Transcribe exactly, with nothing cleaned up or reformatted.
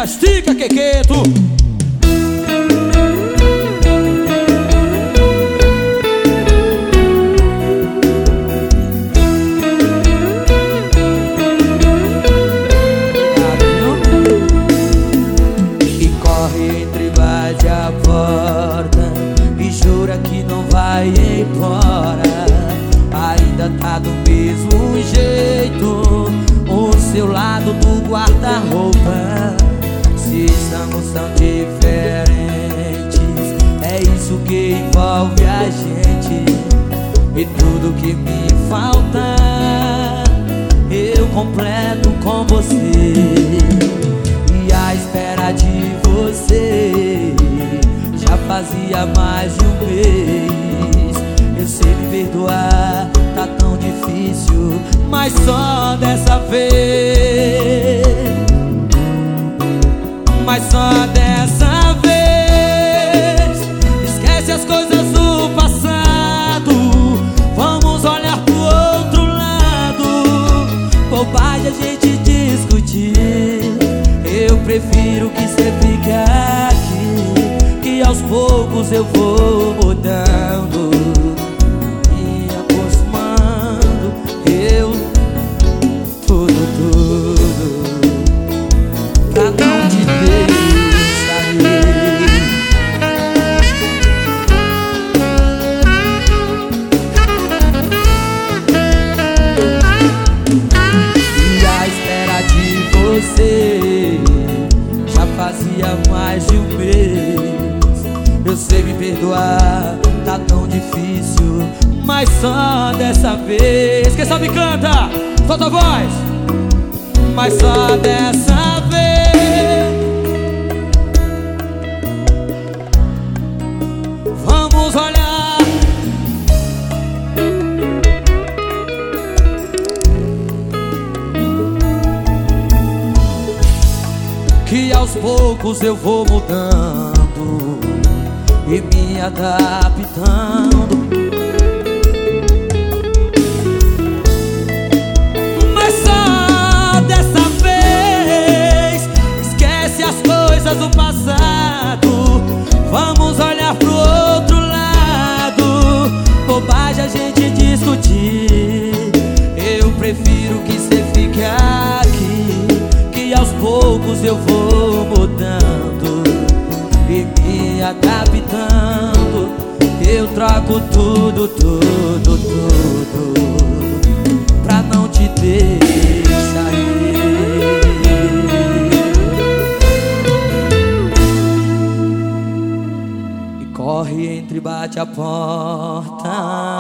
estica, Quequeto. E corre, entre, bate a porta e jura que não vai embora. Ainda tá do mesmo jeito, o seu lado do guarda-roupa. Se estamos tão diferentes, é isso que envolve a gente. E tudo que me falta, eu completo com você. E a espera de você já fazia mais de um mês. Eu sei me perdoar, tá tão difícil, mas só dessa vez. Mas só dessa vez. Esquece as coisas do passado, vamos olhar pro outro lado. Bobagem a gente discutir, eu prefiro que cê fique aqui, que aos poucos eu vou mudando, me acostumando, eu tudo, tudo pra não te deixar ir. E a espera de você já fazia mais de um mês. Eu sei me perdoar, tá tão difícil, mas só dessa vez. Quem sabe canta, solta a voz. Mas só dessa vez. Vamos olhar. Que aos poucos eu vou mudando e me adaptando. Mas só dessa vez. Esquece as coisas do passado, vamos olhar pro outro lado. Bobagem a gente discutir, eu prefiro que cê fique aqui, que aos poucos eu vou mudando e me adaptando. Eu troco tudo, tudo, tudo pra não te deixar ir. E corre, entre, bate a porta